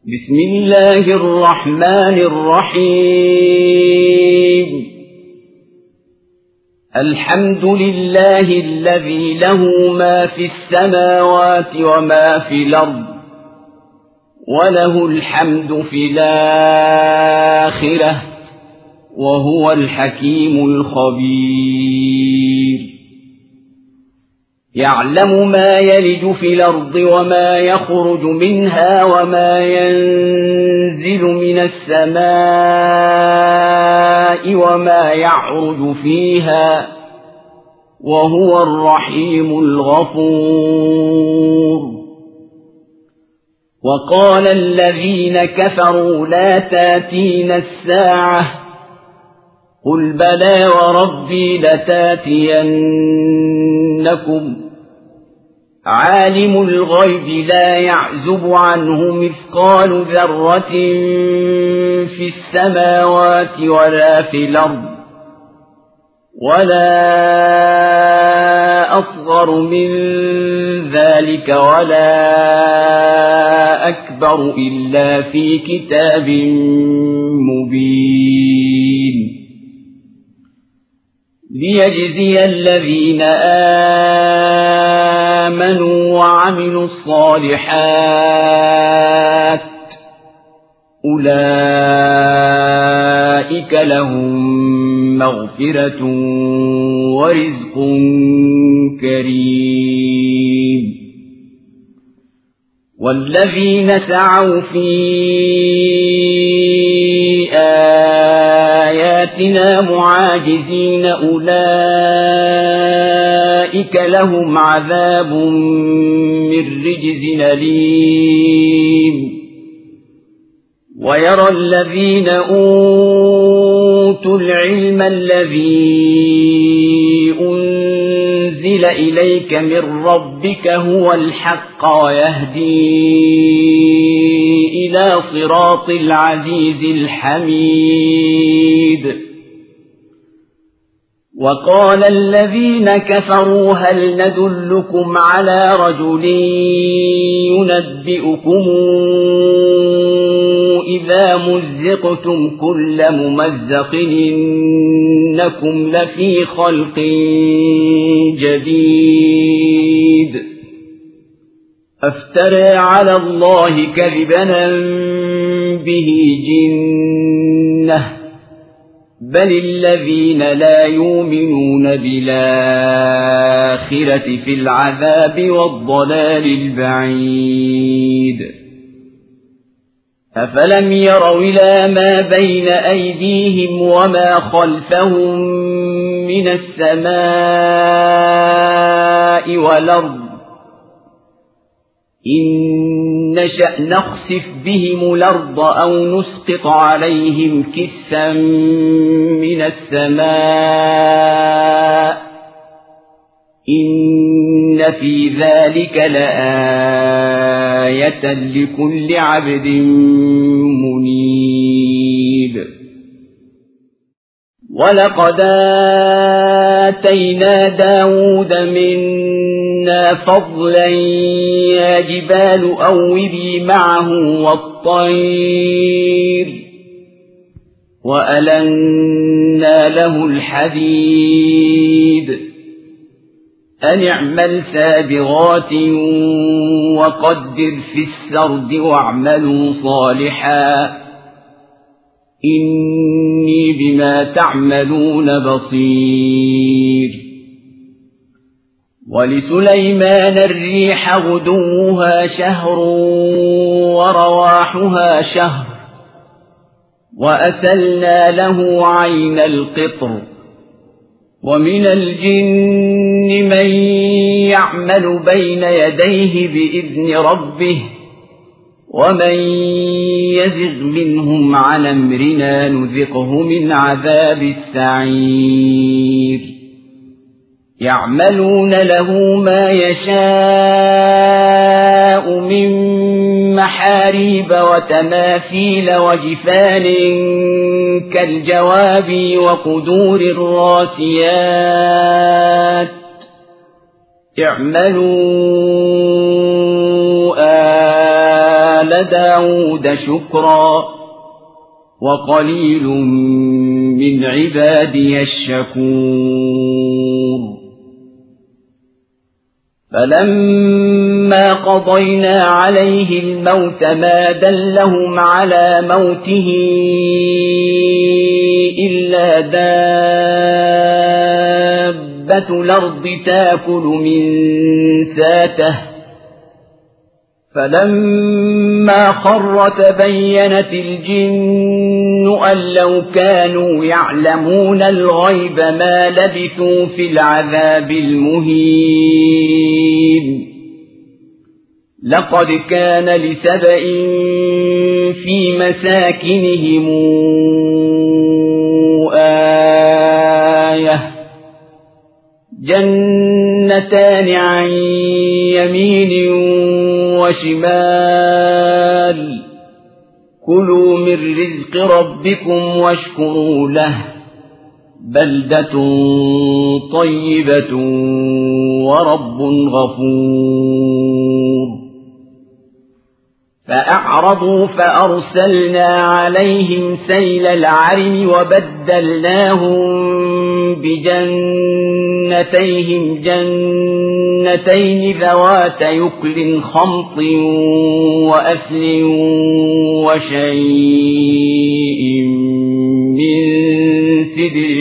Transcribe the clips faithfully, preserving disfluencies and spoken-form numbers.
بسم الله الرحمن الرحيم الحمد لله الذي له ما في السماوات وما في الأرض وله الحمد في الآخرة وهو الحكيم الخبير يعلم ما يلج في الأرض وما يخرج منها وما ينزل من السماء وما يعرج فيها وهو الرحيم الغفور وقال الذين كفروا لا تاتينا الساعة قل بلى وربي لتاتينكم عالم الغيب لا يعزب عنه مثقال ذرة في السماوات ولا في الأرض ولا أصغر من ذلك ولا أكبر إلا في كتاب مبين ليجزي الذين آمنوا وعملوا الصالحات أولئك لهم مغفرة ورزق كريم والذين سعوا في آياتنا معاجزين أولئك لهم عذاب من رجز أليم ويرى الذين أوتوا العلم الذي أنزل إليك من ربك هو الحق ويهدي إلى صراط العزيز الحميد وقال الذين كفروا هل ندلكم على رجل ينبئكم إذا مزقتم كل ممزق إنكم لفي خلق جديد أفترى على الله كذبا به جنة بل الذين لا يؤمنون بالآخرة في العذاب والضلال البعيد أفلم يروا إلى ما بين أيديهم وما خلفهم من السماء والأرض إن نشأ نخسف بهم الأرض أو نسقط عليهم كسفا من السماء إن في ذلك لآية لكل عبد منيب ولقد آتينا داود منا فضلا يا جبال أوبي معه والطير وألنا له الحديد أن اعمل سابغات وقدر في السرد واعملوا صالحا إني بما تعملون بصير ولسليمان الريح غدوها شهر ورواحها شهر وأسلنا له عين القطر ومن الجن من يعمل بين يديه بإذن ربه ومن يزغ منهم عن أمرنا نذقه من عذاب السعير يعملون له ما يشاء من محاريب وتماثيل وجفان كالجواب وقدور الراسيات اعملوا آل آل داود شكرا وقليل من عبادي الشكور فلما قضينا عليه الموت ما دلهم على موته إلا دابة الأرض تأكل من ساته فلما خر تبينت الجن أن لو كانوا يعلمون الغيب ما لبثوا في العذاب المهين لقد كان لسبإ في مساكنهم آية جنتان عن يمين وشمال كلوا من رزق ربكم واشكروا له بلدة طيبة ورب غفور فأعرضوا فأرسلنا عليهم سيل العرم وبدلناهم بجنتيهم جنتين ذوات يكل خمط وأسل وشيء من سدر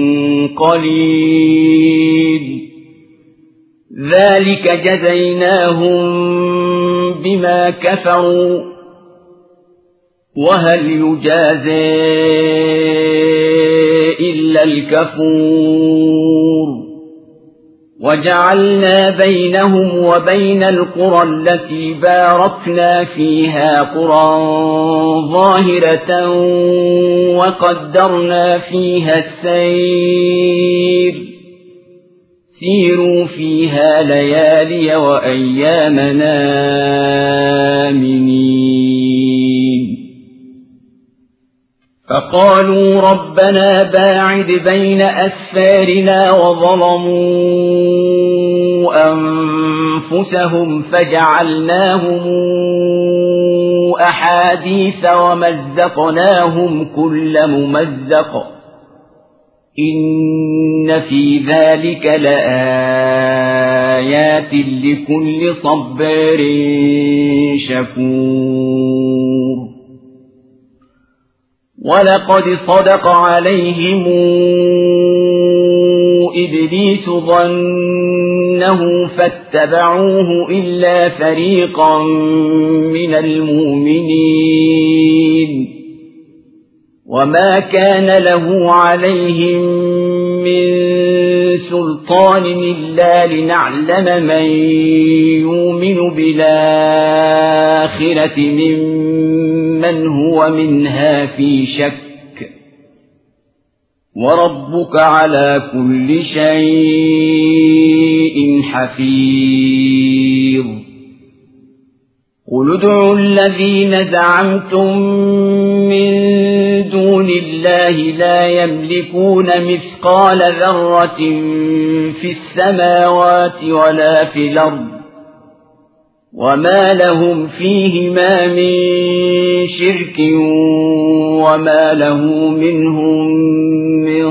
قليل ذلك جزيناهم بما كفروا وهل يجازى إلا الكفور وجعلنا بينهم وبين القرى التي باركنا فيها قرى ظاهرة وقدرنا فيها السير سيروا فيها ليالي وأيامنا آمنين فقالوا ربنا باعد بين أسفارنا وظلموا أنفسهم فجعلناهم أحاديث ومزقناهم كل ممزق إن في ذلك لآيات لكل صبار شكور ولقد صدق عليهم إبليس ظنه فاتبعوه إلا فريقا من المؤمنين وما كان له عليهم من سلطان إلا لنعلم من يؤمن بالآخرة ممن هو منها في شك وربك على كل شيء حفيظ قل ادعوا الذين زعمتم من دون الله لا يملكون مثقال ذرة في السماوات ولا في الأرض وما لهم فيهما من شرك وما له منهم من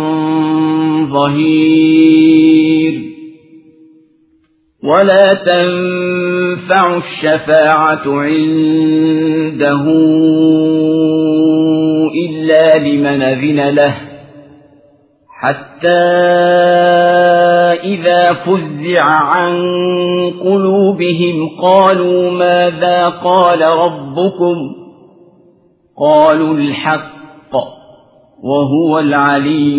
ظهير ولا تنفع الشفاعة عنده إلا لمن أذن له حتى إذا فزع عن قلوبهم قالوا ماذا قال ربكم قالوا الحق وهو العلي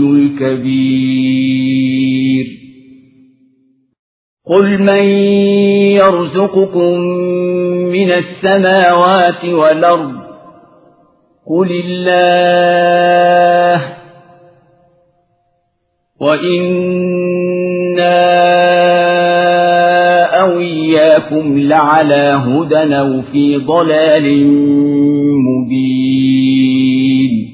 الكبير قل من يرزقكم من السماوات والأرض قل الله وإنا أو إياكم لعلى هدى أو في ضلال مبين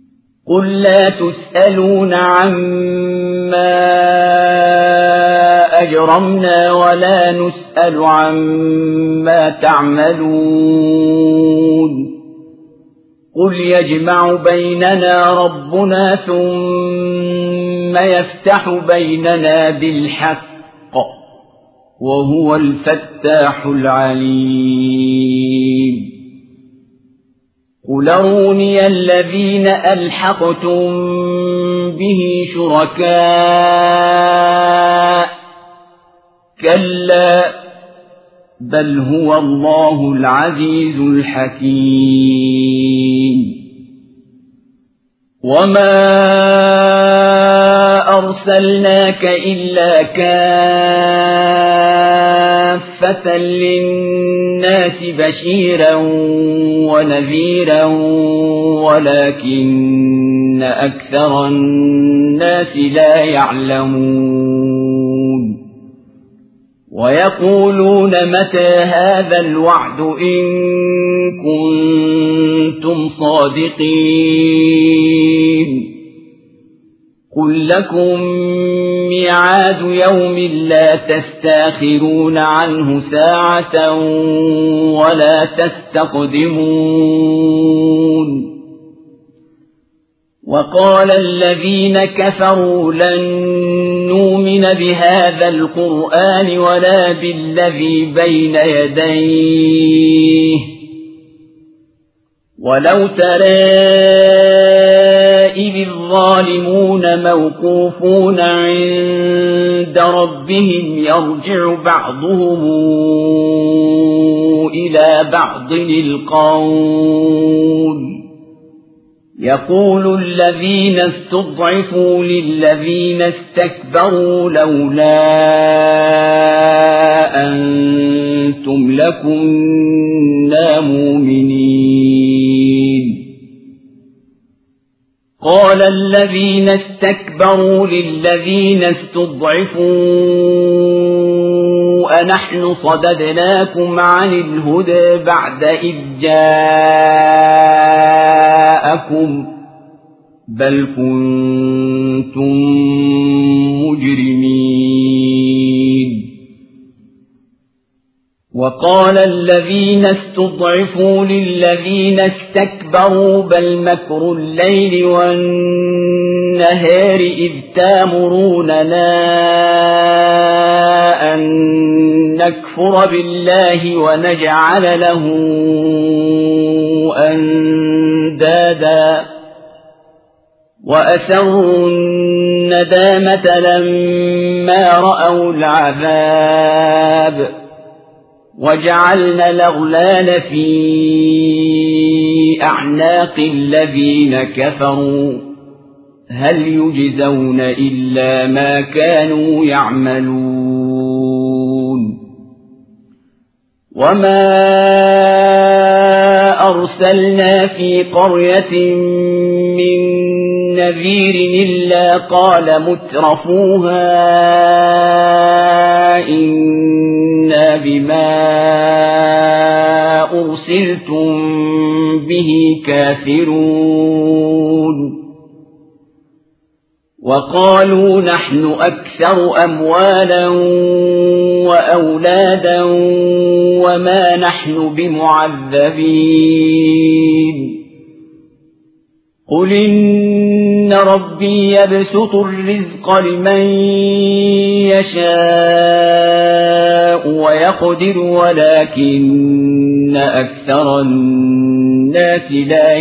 قل لا تسألون عما أجرمنا ولا نسأل عما تعملون قل يجمع بيننا ربنا ثم يفتح بيننا بالحق وهو الفتاح العليم قل أروني الذين ألحقتم به شركاء كلا بل هو الله العزيز الحكيم وما أرسلناك إلا كافة للناس بشيرا ونذيرا ولكن أكثر الناس لا يعلمون ويقولون متى هذا الوعد إن كنتم صادقين قل لكم ميعاد يوم لا تستاخرون عنه ساعة ولا تستقدمون وقال الذين كفروا لن نؤمن بهذا القرآن ولا بالذي بين يديه ولو ترى إذ الظالمون موقوفون عند ربهم يرجع بعضهم إلى بعض القول يقول الذين استضعفوا للذين استكبروا لولا أنتم لكنا مؤمنين قال الذين استكبروا للذين استضعفوا أنحن صددناكم عن الهدى بعد إذ جاءكم بل كنتم مجرمين وقال الذين استضعفوا للذين استكبروا بل مكر الليل والنهار إذ تامروننا أن نكفر بالله ونجعل له أندادا وأسروا الندامة لما رأوا العذاب وجعلنا الأغلال في أعناق الذين كفروا هل يجزون إلا ما كانوا يعملون وما أرسلنا في قرية من نذير إلا قال مترفوها إنا بما أرسلتم به كافرون وقالوا نحن أكثر أموالا وأولادا وما نحن بمعذبين قل إن ربي يبسط الرزق لمن يشاء ويقدر ولكن أكثر الناس لا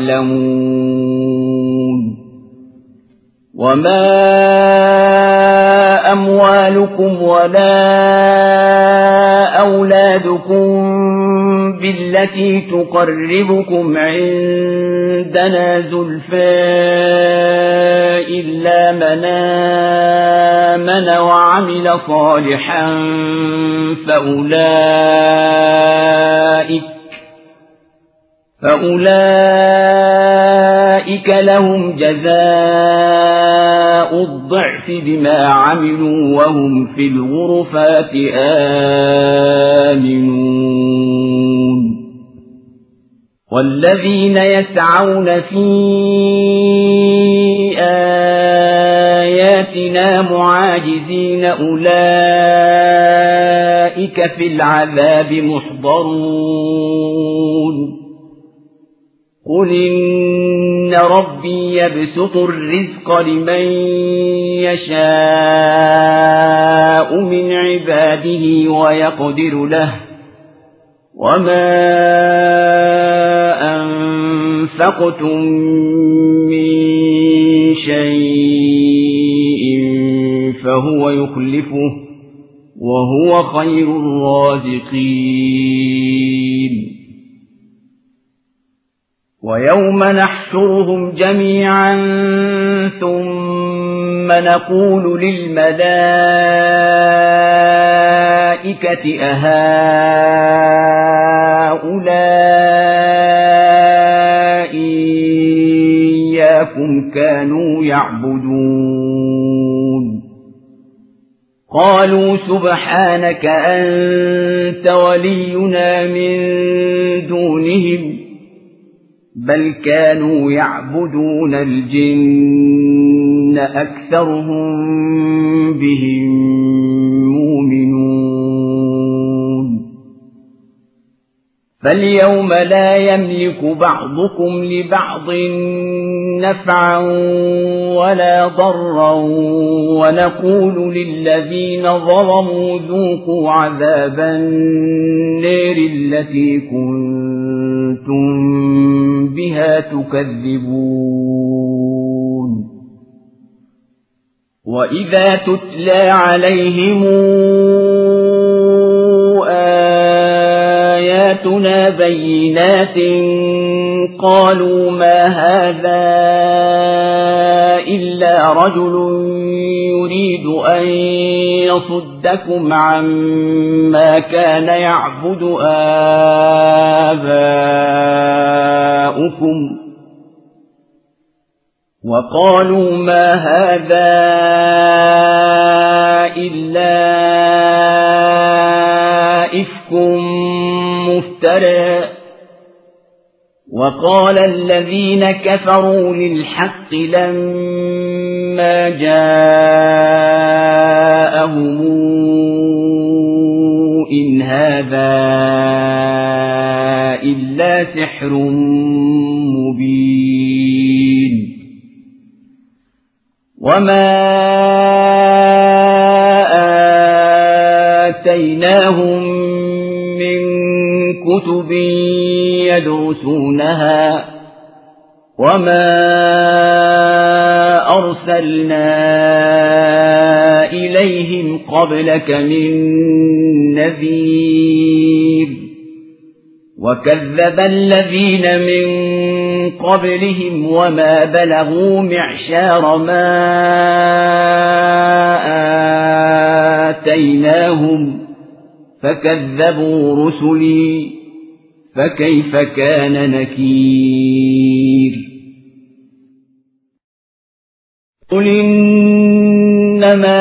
يعلمون وما أموالكم ولا أولادكم بالتي تقربكم عندنا زلفى إلا من آمن وعمل صالحا فأولئك فأولئك لهم جزاء الضعف بما عملوا وهم في الغرفات آمنون والذين يسعون في آياتنا بآياتنا معاجزين أولئك في العذاب محضرون قل إن ربي يبسط الرزق لمن يشاء من عباده ويقدر له وما أنفقتم من شيء فهو يخلفه وهو خير الرازقين ويوم نحشرهم جميعا ثم نقول للملائكة أهؤلاء إياكم كانوا يعبدون قالوا سبحانك أنت ولينا من دونهم بل كانوا يعبدون الجن أكثرهم بهم مؤمنون فاليوم لا يملك بعضكم لبعض نفعا ولا ضرا ونقول للذين ظلموا ذوقوا عذاب النار التي كنتم بها تكذبون وإذا تتلى عليهم آياتنا بينات قالوا ما هذا إلا رجل يريد أن يصدكم عما كان يعبد آباؤكم وقالوا ما هذا إلا إفك مفترى وقال الذين كفروا للحق لما جاءهم إن هذا إلا سحر مبين وما آتيناهم من كتب يدرسونها وما أرسلنا إليهم قبلك من نذير وكذب الذين من قبلهم وما بلغوا معشار ما آتيناهم فكذبوا رسلي فكيف كان نكير قل إنما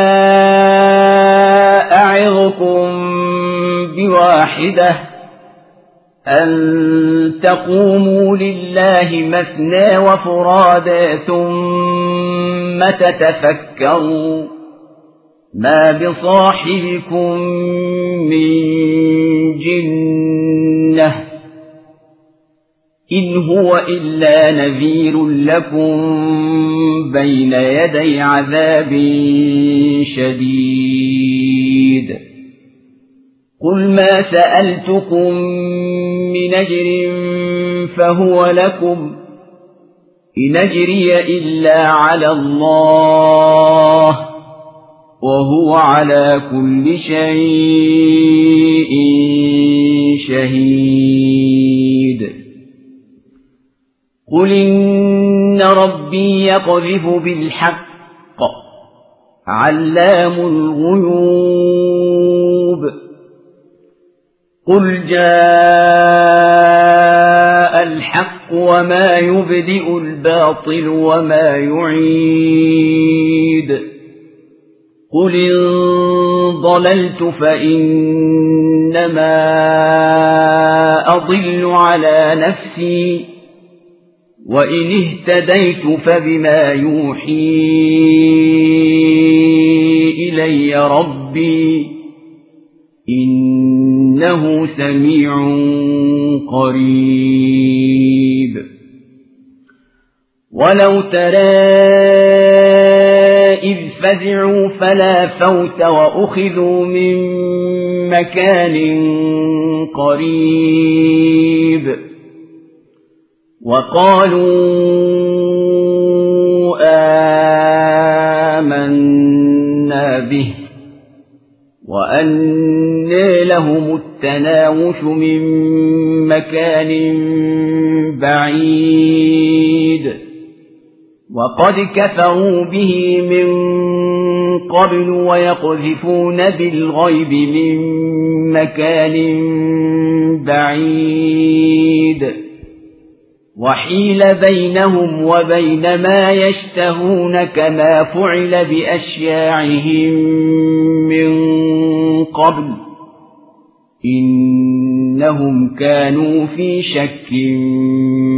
أعظكم بواحدة أن تقوموا لله مثنى وفرادا ثم تتفكروا ما بصاحبكم من جنة إن هو إلا نذير لكم بين يدي عذاب شديد قل ما سألتكم من أجر فهو لكم إن أجري إلا على الله وهو على كل شيء شهيد قل إن ربي يقذف بالحق علام الغيوب قل جاء الحق وما يبدئ الباطل وما يعيد قل إن ضللت فإنما أضل على نفسي وإن اهتديت فبما يوحي إلي ربي إنه سميع قريب ولو ترى إذ فزعوا فلا فوت وأخذوا من مكان قريب وقالوا آمنا به وأنى لهم التناوش من مكان بعيد وقد كفروا به من قبل ويقذفون بالغيب من مكان بعيد وحيل بينهم وبين ما يشتهون كما فعل بأشياعهم من قبل إنهم كانوا في شك